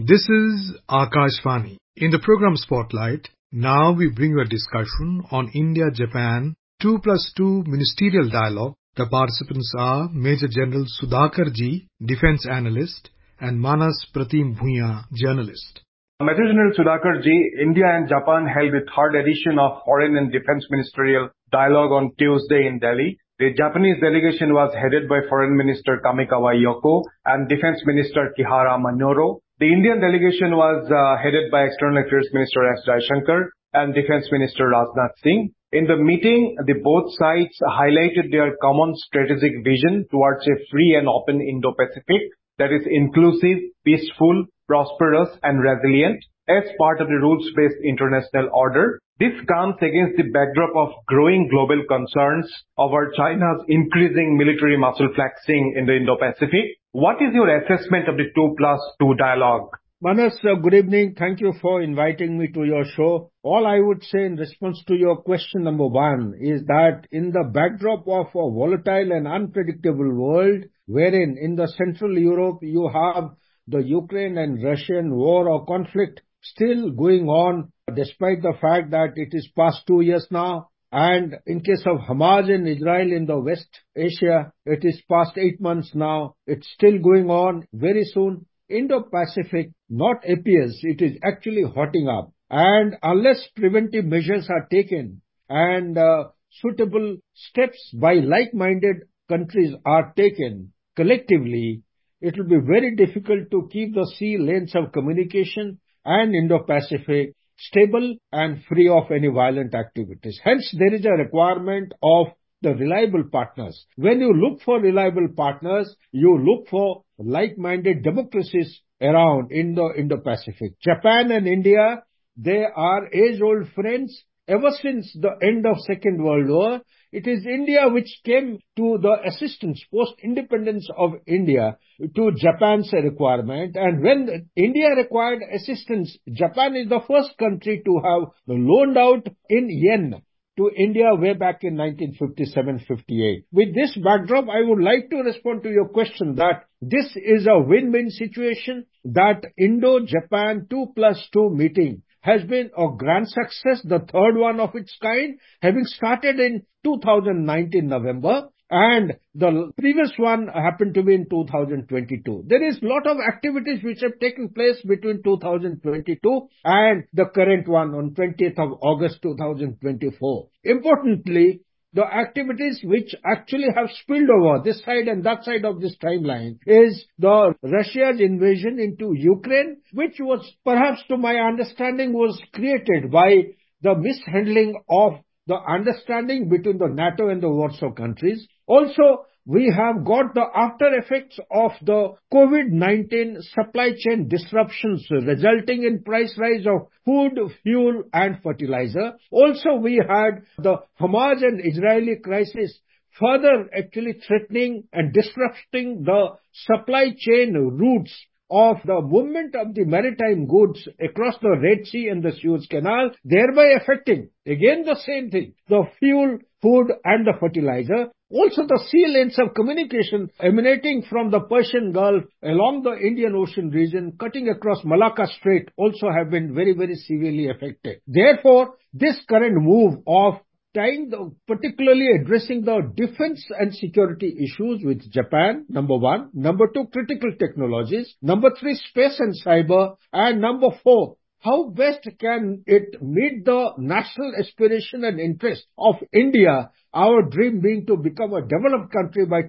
This is Akashvani. In the program Spotlight, now we bring you a discussion on India-Japan 2+2 Ministerial Dialogue. The participants are Major General Sudhakar Ji, Defence Analyst, and Manas Pratim Bhuiyan, Journalist. Major General Sudhakar Ji, India and Japan held the third edition of Foreign and Defence Ministerial Dialogue on Tuesday in Delhi. The Japanese delegation was headed by Foreign Minister Kamikawa Yoko and Defence Minister Kihara Minoru. The Indian delegation was headed by External Affairs Minister S. Jaishankar and Defence Minister Rajnath Singh. In the meeting, both sides highlighted their common strategic vision towards a free and open Indo-Pacific that is inclusive, peaceful, prosperous and resilient as part of the rules-based international order. This comes against the backdrop of growing global concerns over China's increasing military muscle flexing in the Indo-Pacific. What is your assessment of the 2+2 dialogue? Manas, good evening. Thank you for inviting me to your show. All I would say in response to your question number one is that in the backdrop of a volatile and unpredictable world, wherein in the Central Europe you have the Ukraine and Russian war or conflict still going on, despite the fact that it is past 2 years now. And in case of Hamas and Israel in the West Asia, it is past 8 months now. It's still going on. Very soon, Indo-Pacific not appears, it is actually hotting up. And unless preventive measures are taken and suitable steps by like-minded countries are taken collectively, it will be very difficult to keep the sea lanes of communication and Indo-Pacific stable and free of any violent activities. Hence, there is a requirement of the reliable partners. When you look for reliable partners, you look for like-minded democracies around in the Indo-Pacific. Japan and India, they are age-old friends. Ever since the end of Second World War, it is India which came to the assistance post-independence of India to Japan's requirement. And when India required assistance, Japan is the first country to have loaned out in yen to India way back in 1957-58. With this backdrop, I would like to respond to your question that this is a win-win situation, that Indo-Japan 2+2 meeting has been a grand success, the third one of its kind, having started in 2019 November, and the previous one happened to be in 2022. There is a lot of activities which have taken place between 2022 and the current one on 20th of August 2024. Importantly, the activities which actually have spilled over this side and that side of this timeline is the Russia's invasion into Ukraine, which was perhaps, to my understanding, was created by the mishandling of the understanding between the NATO and the Warsaw countries. Also, we have got the after effects of the COVID-19 supply chain disruptions resulting in price rise of food, fuel and fertilizer. Also, we had the Hamas and Israeli crisis further actually threatening and disrupting the supply chain routes of the movement of the maritime goods across the Red Sea and the Suez Canal, thereby affecting, again the same thing, the fuel, food and the fertilizer. Also the sea lanes of communication emanating from the Persian Gulf along the Indian Ocean region, cutting across Malacca Strait, also have been very, very severely affected. Therefore, this current move of particularly addressing the defense and security issues with Japan, number one. Number two, critical technologies. Number three, space and cyber. And number four, how best can it meet the national aspiration and interest of India, our dream being to become a developed country by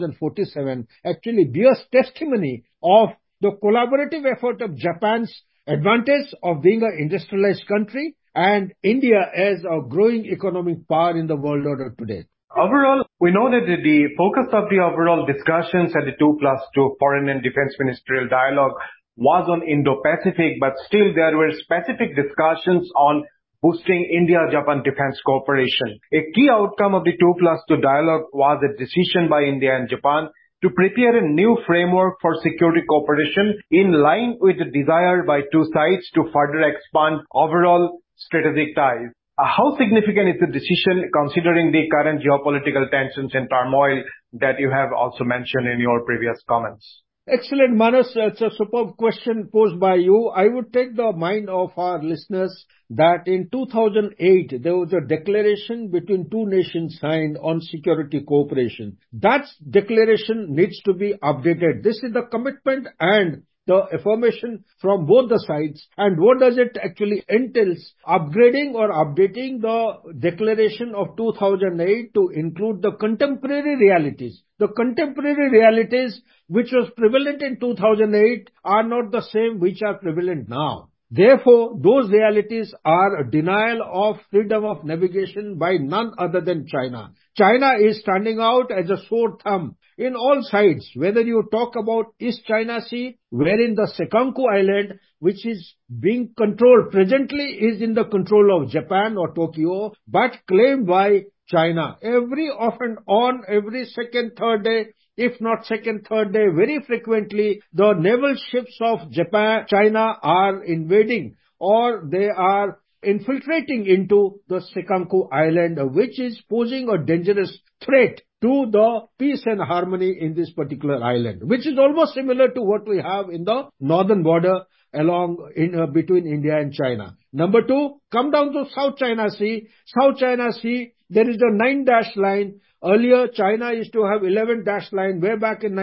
2047, actually bears testimony of the collaborative effort of Japan's advantage of being an industrialized country and India as a growing economic power in the world order today. Overall, we know that the focus of the overall discussions at the 2+2 Foreign and Defense Ministerial Dialogue was on Indo-Pacific, but still there were specific discussions on boosting India-Japan defense cooperation. A key outcome of the 2+2 dialogue was a decision by India and Japan to prepare a new framework for security cooperation in line with the desire by two sides to further expand overall strategic ties. How significant is the decision considering the current geopolitical tensions and turmoil that you have also mentioned in your previous comments? Excellent, Manas. It's a superb question posed by you. I would take the mind of our listeners that in 2008, there was a declaration between two nations signed on security cooperation. That declaration needs to be updated. This is the commitment and the affirmation from both the sides. And what does it actually entails? Upgrading or updating the declaration of 2008 to include the contemporary realities. The contemporary realities which was prevalent in 2008 are not the same which are prevalent now. Therefore, those realities are a denial of freedom of navigation by none other than China. China is standing out as a sore thumb in all sides, whether you talk about East China Sea, wherein the Senkaku Island, which is being controlled presently, is in the control of Japan or Tokyo, but claimed by China. Every off and on, every second, third day, if not second, third day, very frequently, the naval ships of Japan, China are invading or they are infiltrating into the Senkaku Island, which is posing a dangerous threat to the peace and harmony in this particular island, which is almost similar to what we have in the northern border along between India and China. Number two, come down to South China Sea. South China Sea, there is a 9-dash line. Earlier, China used to have 11-dash line way back in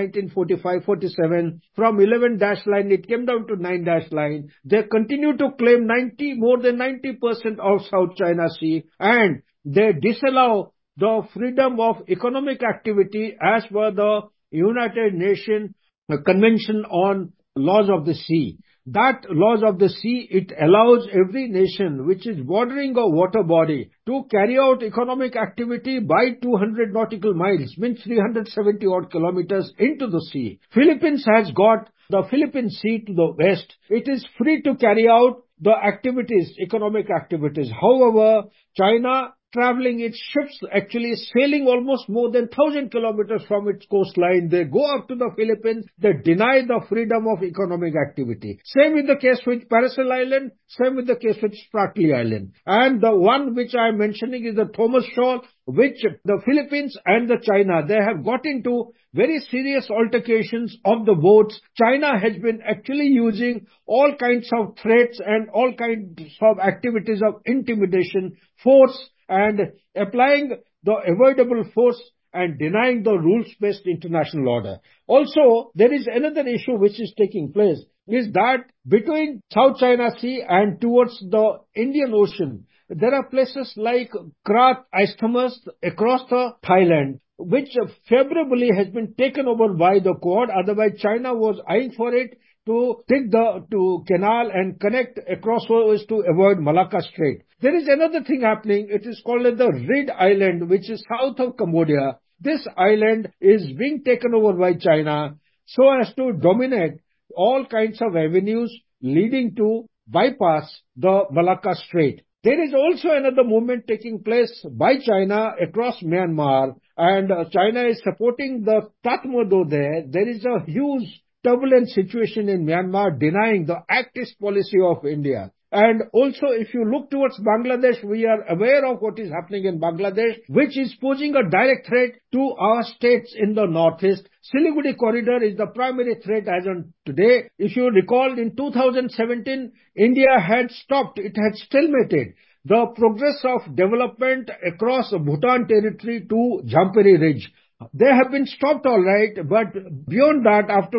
1945-47. From 11-dash line, it came down to 9-dash line. They continue to claim more than 90% of South China Sea, and they disallow the freedom of economic activity as per the United Nations Convention on Laws of the Sea. That laws of the sea, it allows every nation which is bordering a water body to carry out economic activity by 200 nautical miles, means 370 odd kilometers into the sea. Philippines has got the Philippine Sea to the west. It is free to carry out the activities, economic activities. However, China traveling its ships, actually sailing almost more than 1,000 kilometers from its coastline. They go up to the Philippines. They deny the freedom of economic activity. Same in the case with Paracel Island. Same with the case with Spratly Island. And the one which I am mentioning is the Thomas Shoal, which the Philippines and the China, they have got into very serious altercations of the boats. China has been actually using all kinds of threats and all kinds of activities of intimidation, force, and applying the avoidable force and denying the rules-based international order. Also, there is another issue which is taking place, is that between South China Sea and towards the Indian Ocean, there are places like Krat Isthmus across the Thailand, which favorably has been taken over by the Quad. Otherwise, China was eyeing for it to dig the canal and connect across to avoid Malacca Strait. There is another thing happening. It is called the Reed Island, which is south of Cambodia. This island is being taken over by China so as to dominate all kinds of avenues leading to bypass the Malacca Strait. There is also another movement taking place by China across Myanmar, and China is supporting the Tatmadaw there. There is a huge turbulent situation in Myanmar denying the activist policy of India. And also, if you look towards Bangladesh, we are aware of what is happening in Bangladesh, which is posing a direct threat to our states in the northeast. Siliguri corridor is the primary threat as on today. If you recall, in 2017, India had stopped, it had stalemated the progress of development across Bhutan territory to Jamperi Ridge. They have been stopped all right, but beyond that, after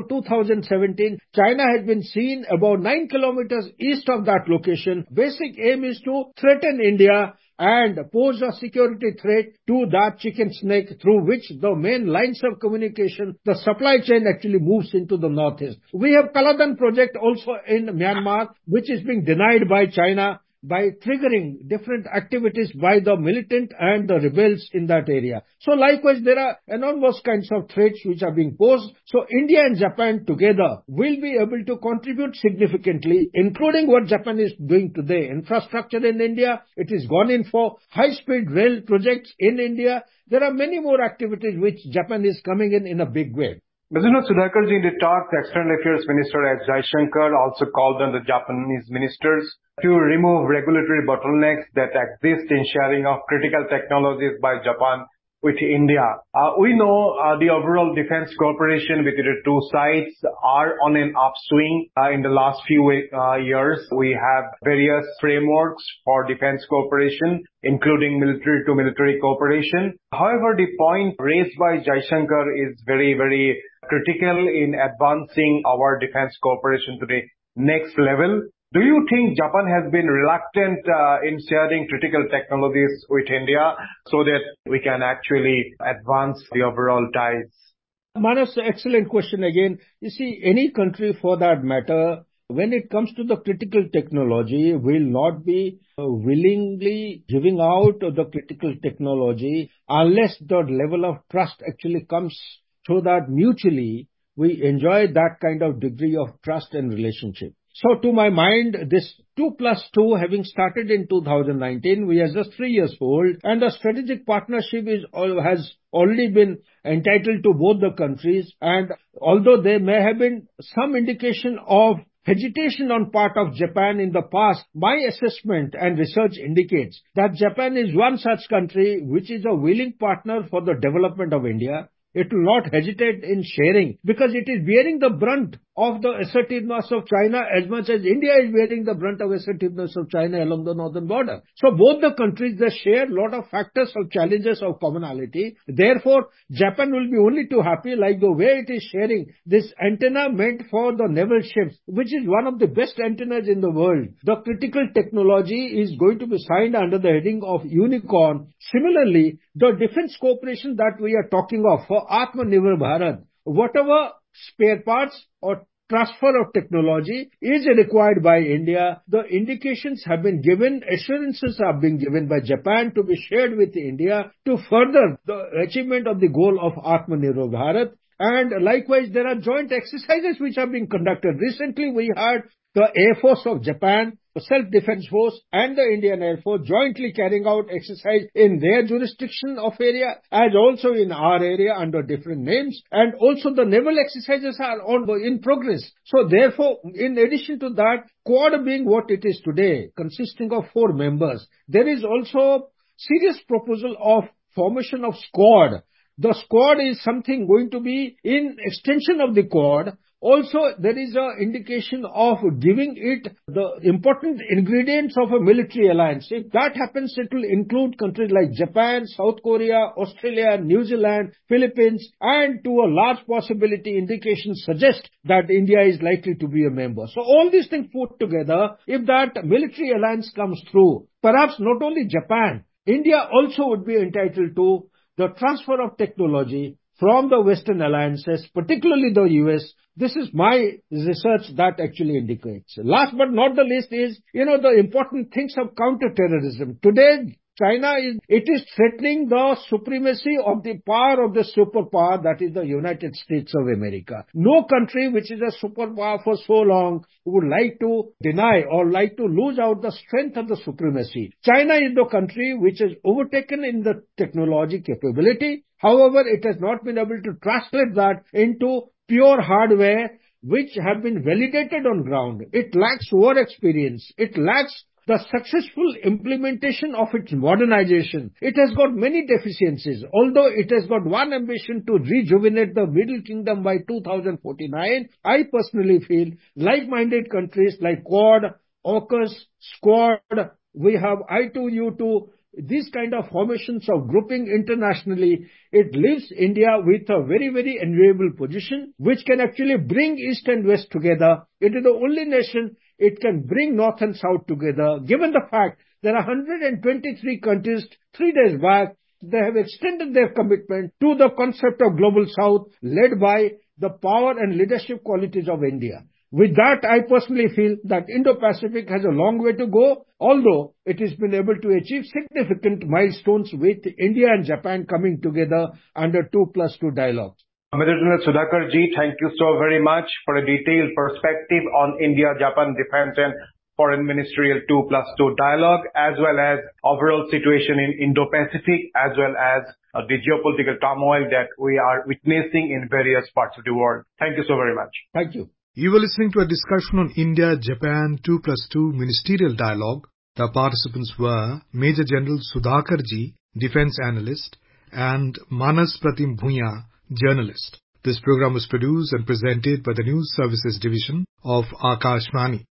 2017, China has been seen about 9 kilometers east of that location. Basic aim is to threaten India and pose a security threat to that chicken snake through which the main lines of communication, the supply chain actually moves into the northeast. We have Kaladan project also in Myanmar, which is being denied by China by triggering different activities by the militant and the rebels in that area. So likewise, there are enormous kinds of threats which are being posed. So India and Japan together will be able to contribute significantly, including what Japan is doing today. Infrastructure in India, it is gone in for high-speed rail projects in India. There are many more activities which Japan is coming in a big way. Mr. Sudhakarji, in the talk, the External Affairs Minister S. Jaishankar also called on the Japanese ministers to remove regulatory bottlenecks that exist in sharing of critical technologies by Japan with India. We know the overall defense cooperation between the two sides are on an upswing. In the last few years, we have various frameworks for defense cooperation, including military to military cooperation. However, the point raised by Jaishankar is very, very critical in advancing our defense cooperation to the next level. Do you think Japan has been reluctant in sharing critical technologies with India so that we can actually advance the overall ties? Manas, excellent question again. You see, any country for that matter, when it comes to the critical technology, will not be willingly giving out the critical technology unless the level of trust actually comes so that mutually we enjoy that kind of degree of trust and relationship. So to my mind, this 2+2 having started in 2019, we are just 3 years old, and the strategic partnership has already been entitled to both the countries. And although there may have been some indication of hesitation on part of Japan in the past, my assessment and research indicates that Japan is one such country which is a willing partner for the development of India. It will not hesitate in sharing because it is bearing the brunt of the assertiveness of China as much as India is bearing the brunt of assertiveness of China along the northern border. So both the countries, they share a lot of factors of challenges of commonality. Therefore, Japan will be only too happy like the way it is sharing this antenna meant for the naval ships, which is one of the best antennas in the world. The critical technology is going to be signed under the heading of Unicorn. Similarly, the defense cooperation that we are talking of for Atmanirbhar Bharat, whatever spare parts or transfer of technology is required by India, the indications have been given, assurances are being given by Japan to be shared with India to further the achievement of the goal of Atmanirbhar Bharat. And likewise, there are joint exercises which are being conducted. Recently, we had the Air Force of Japan, the Self-Defense Force and the Indian Air Force jointly carrying out exercise in their jurisdiction of area as also in our area under different names. And also the naval exercises are in progress. So therefore, in addition to that, Quad being what it is today, consisting of 4 members, there is also serious proposal of formation of Squad. The Squad is something going to be in extension of the Quad. Also, there is an indication of giving it the important ingredients of a military alliance. If that happens, it will include countries like Japan, South Korea, Australia, New Zealand, Philippines, and to a large possibility, indications suggest that India is likely to be a member. So all these things put together, if that military alliance comes through, perhaps not only Japan, India also would be entitled to the transfer of technology from the Western alliances, particularly the US. This is my research that actually indicates. Last but not the least is, the important things of counterterrorism. Today, China is threatening the supremacy of the power of the superpower that is the United States of America. No country which is a superpower for so long would like to deny or like to lose out the strength of the supremacy. China is the country which has overtaken in the technology capability. However, it has not been able to translate that into pure hardware which have been validated on ground. It lacks war experience. It lacks the successful implementation of its modernization. It has got many deficiencies. Although it has got one ambition to rejuvenate the Middle Kingdom by 2049, I personally feel like-minded countries like Quad, AUKUS, Squad, we have I2U2, these kind of formations of grouping internationally, it leaves India with a very, very enviable position, which can actually bring East and West together. It is the only nation it can bring North and South together, given the fact there are 123 countries. 3 days back, they have extended their commitment to the concept of Global South, led by the power and leadership qualities of India. With that, I personally feel that Indo-Pacific has a long way to go, although it has been able to achieve significant milestones with India and Japan coming together under 2+2 dialogue. Major General Sudhakar ji, thank you so very much for a detailed perspective on India-Japan defense and foreign ministerial 2+2 dialogue, as well as overall situation in Indo-Pacific, as well as the geopolitical turmoil that we are witnessing in various parts of the world. Thank you so very much. Thank you. You were listening to a discussion on India-Japan 2+2 ministerial dialogue. The participants were Major General Sudhakar ji, Defence Analyst, and Manas Pratim Bhuya, journalist. This program was produced and presented by the News Services Division of Akashvani.